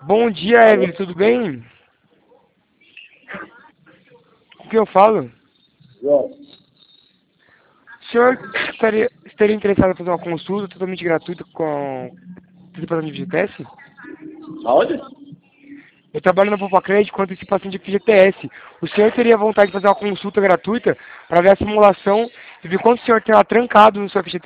Bom dia, Alô? Evelyn, tudo bem? O que eu falo? João, O senhor estaria interessado em fazer uma consulta totalmente gratuita com participação de FGTS? aonde? Eu trabalho na Popacred com antecipação de FGTS. O senhor teria vontade de fazer uma consulta gratuita para ver a simulação e ver quanto o senhor terá trancado no seu FGTS?